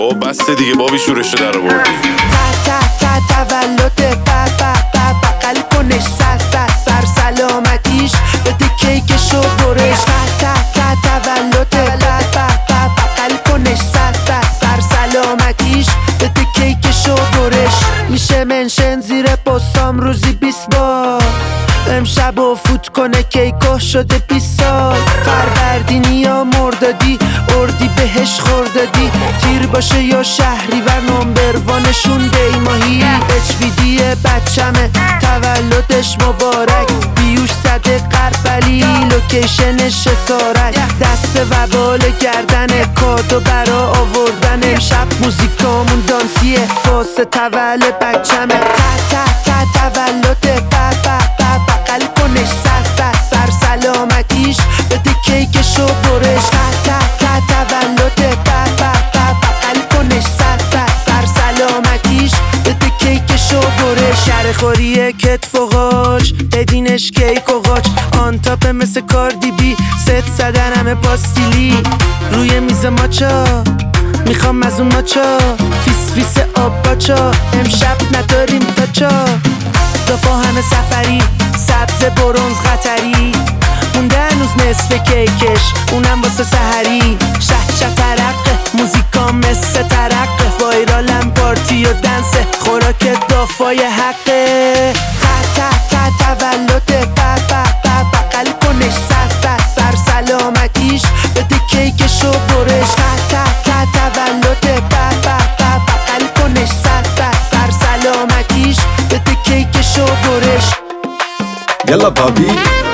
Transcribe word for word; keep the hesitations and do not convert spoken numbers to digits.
بابا بس دیگه بابی شورش رو در آوردی. تا تا تا تولد بابا بابا قلبونش سر سر سر سلامتیش بده کیکشو برش. تا تا تا تولد بابا بابا قلبونش سر سر سر سلامتیش بده کیکشو برش. میشه منشن زیر پستام روزی بیست بار امشب و فوت کنه کیکو شده بیست سال. فروردینی یا مردادی اردی بهش خوردادی تیر باشه یا شهری و نمبروانشون دیماهی. اچ بی دی بچمه تولدش مبارک بیوش زده قرفلی لوکیشنش سارک دست و بال گردن کادو برا آوردن. امشب موزیکامون دانسیه واسه تولد بچمه. تا تا تا تولد بابا بابا قلبونش سر سر سر سلامتیش بده کیکشو برش. تا تا تا تولد بابا بابا قلبونش سر سر سر سلامتیش بده کیکشو برش. شرخوری کتف و قاچ بدینش کیک و قاچ آن تاپ مثل کاردی بی ست زدن همه پاستیلی روی میز ماچا میخوام از اون ماچا فیس فیس آب باچا امشب نداریم تاچا دافا همه سفری سبز برونز قطری مونده هنوز نصف کیکش اونم واسه سحری. شه شه ترقه موزیکا مثل ترقه وایرالم پارتی و دنسه خوراک دافای حقه. تا تا تا تولد بابا بابا قلبونش سر سر سر سلامتیش بده کیکشو برش. تا تا تا تولد بابا بابا قلبونش سر سر سر سلامتیش بده کیکشو برش. يلا بابي